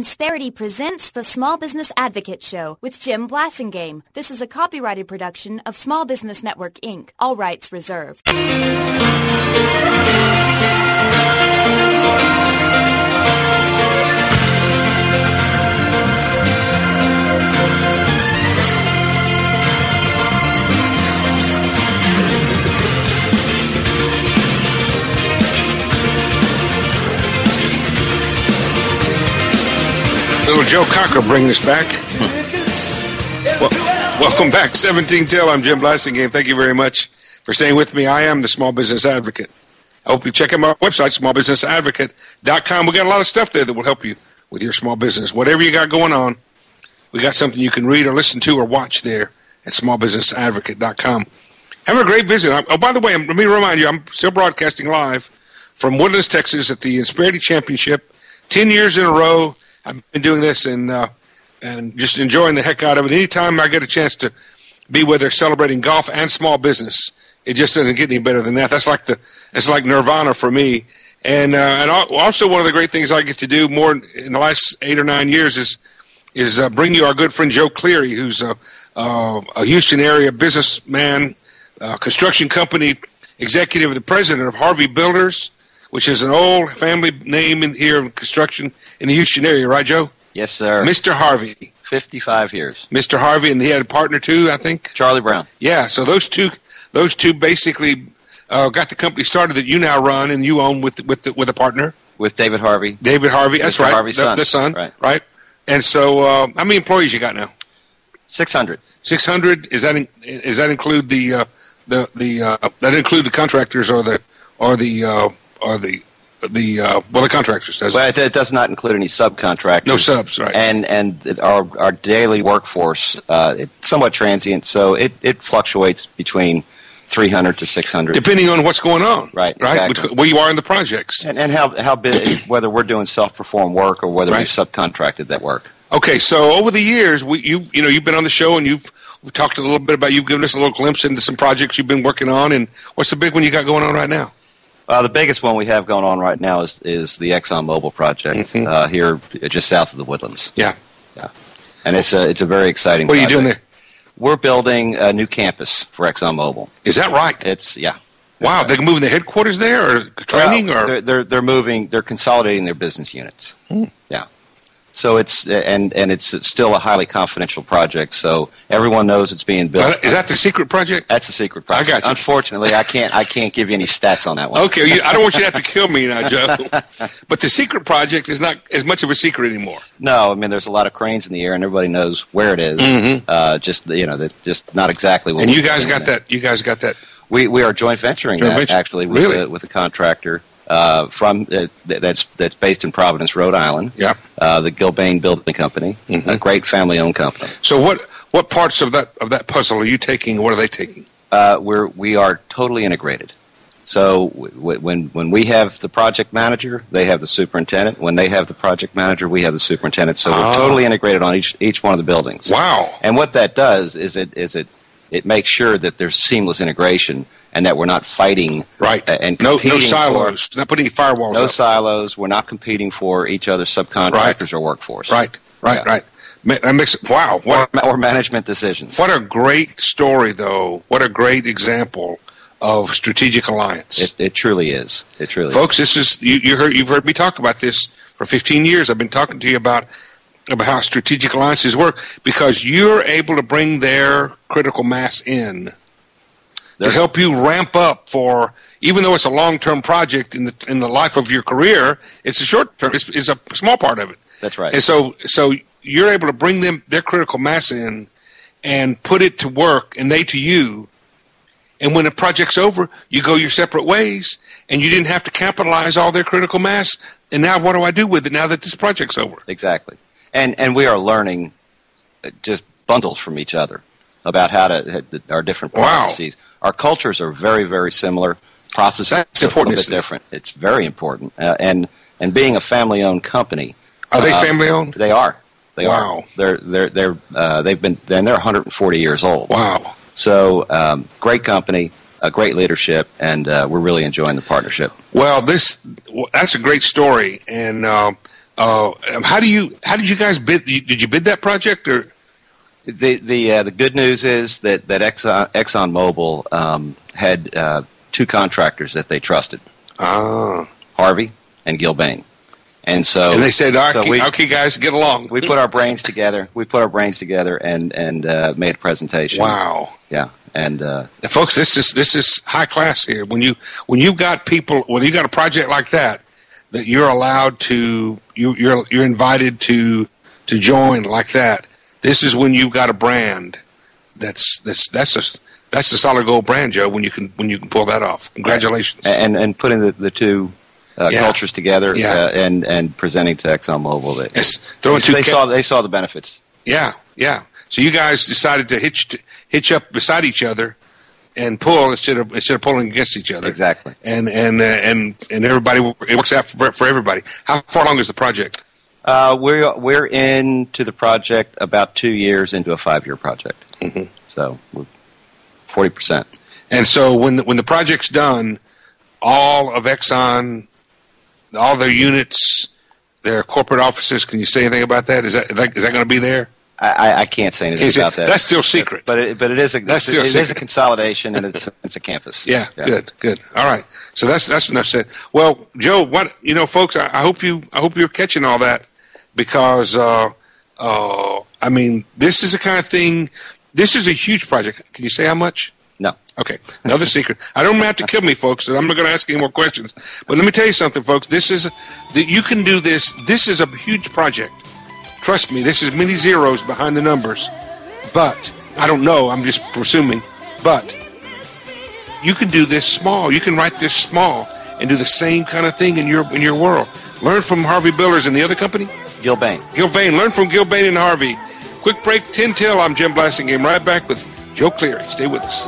Insperity presents the Small Business Advocate Show with Jim Blasingame. This is a copyrighted production of Small Business Network, Inc. All rights reserved. Little Joe Cocker bringing us back. Well, welcome back, 17 Till. I'm Jim Blasingame. Thank you very much for staying with me. I am the Small Business Advocate. I hope you check out my website, smallbusinessadvocate.com. We got a lot of stuff there that will help you with your small business. Whatever you got going on, we got something you can read or listen to or watch there at smallbusinessadvocate.com. Having a great visit. Oh, by the way, let me remind you, I'm still broadcasting live from Woodlands, Texas at the Insperity Championship. 10 years in a row. I've been doing this and just enjoying the heck out of it. Anytime I get a chance to be where they're celebrating golf and small business, it just doesn't get any better than that. That's like Nirvana for me. And also one of the great things I get to do more in the last 8 or 9 years is bring you our good friend Joe Cleary, who's a Houston area businessman, construction company executive, the president of Harvey Builders, which is an old family name in here in construction in the Houston area, right, Joe? Yes, sir. Mr. Harvey. 55 years. Mr. Harvey, and he had a partner too, I think? Charlie Brown. Yeah, so those two basically got the company started that you now run and you own with a partner. With David Harvey. David Harvey, that's Mr. right. Harvey's son. The son, right? And so how many employees you got now? 600. 600? Does that include the contractors or the contractors, does it? Well, it does not include any subcontractors. No subs, right. And our daily workforce, it's somewhat transient, so it fluctuates between 300 to 600. Depending on what's going on. Right, exactly. Where you are in the projects. And how big, whether we're doing self-performed work or whether we've subcontracted that work. Okay, so over the years, you've been on the show and we've talked a little bit about, you've given us a little glimpse into some projects you've been working on, and what's the big one you got going on right now? The biggest one we have going on right now is the ExxonMobil project here just south of the Woodlands. Yeah. And it's a very exciting project. What are you doing there? We're building a new campus for ExxonMobil. Is that right? Wow, they're moving the headquarters there, or training, or they're consolidating their business units. Yeah. So it's still a highly confidential project. So everyone knows it's being built. Is that the secret project? That's the secret project. I got you. Unfortunately, I can't give you any stats on that one. Okay, I don't want you to have to kill me now, Joe. But the secret project is not as much of a secret anymore. No, I mean there's a lot of cranes in the air, and everybody knows where it is. Mm-hmm. Just not exactly what. And you guys got that. You guys got that. We are joint venturing actually with a contractor. That's based in Providence, Rhode Island. Yeah. The Gilbane Building Company, a great family-owned company. So what parts of that puzzle are you taking? What are they taking? We are totally integrated. So when we have the project manager, they have the superintendent. When they have the project manager, we have the superintendent. So we're totally integrated on each one of the buildings. Wow. And what that does is it makes sure that there's seamless integration and that we're not fighting and competing. No silos. Not putting firewalls up. No silos. We're not competing for each other's subcontractors or workforce. Right. That makes wow. Or management decisions. What a great story, though. What a great example of strategic alliance. It truly is. It truly Folks, this is you've heard me talk about this for 15 years. I've been talking to you about how strategic alliances work, because you're able to bring their critical mass in to help you ramp up for, even though it's a long-term project in the life of your career, it's a short-term, it's a small part of it. That's right. And so you're able to bring their critical mass in and put it to work, and they to you. And when the project's over, you go your separate ways, and you didn't have to capitalize all their critical mass. And now what do I do with it now that this project's over? Exactly. And we are learning just bundles from each other about how to our different processes. Wow. Our cultures are very, very similar. Processes are a little bit different. It's very important. And being a family-owned company. Are they family-owned? They are. They are. They've been 140 years old. Wow. So great company, great leadership, and we're really enjoying the partnership. Well, that's a great story, and How did you guys bid? Did you bid that project or? The good news is that ExxonMobil had two contractors that they trusted, Harvey and Gilbane, and they said, "Okay, guys, get along." We put our brains together. And made a presentation. Wow. Yeah, and folks, this is high class here. When you got a project like that you're allowed to you're invited to join like that. This is when you've got a brand that's a solid gold brand, Joe. When you can pull that off, congratulations. And putting the two cultures together and presenting to ExxonMobil, they saw the benefits. Yeah. So you guys decided to hitch up beside each other and pull instead of pulling against each other. Exactly. And everybody, it works out for everybody. How far along is the project? We're into the project about 2 years into a 5-year project. Mm-hmm. So we're 40%. And so when the project's done, all of Exxon, all their units, their corporate offices, can you say anything about that? Is that going to be there? I can't say anything about that. That's still secret. But it is a consolidation, and it's a campus. Yeah. Good. All right. So that's enough said. Well, Joe, folks, I hope you're catching all that, because I mean, this is the kind of thing. This is a huge project. Can you say how much? No. Okay. Another secret. I don't have to kill me, folks, and I'm not going to ask any more questions. But let me tell you something, folks. You can do this. This is a huge project. Trust me, this is many zeros behind the numbers. But I don't know. I'm just presuming. But you can do this small. You can write this small and do the same kind of thing in your world. Learn from Harvey Billers and the other company. Gilbane. Learn from Gilbane and Harvey. Quick break. 10 till. I'm Jim Blasingame. Right back with Joe Cleary. Stay with us.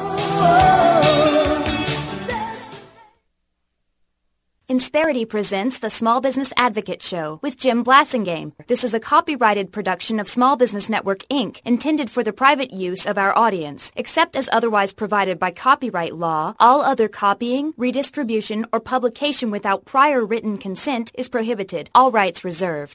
Insperity presents the Small Business Advocate Show with Jim Blasingame. This is a copyrighted production of Small Business Network, Inc., intended for the private use of our audience. Except as otherwise provided by copyright law, all other copying, redistribution, or publication without prior written consent is prohibited. All rights reserved.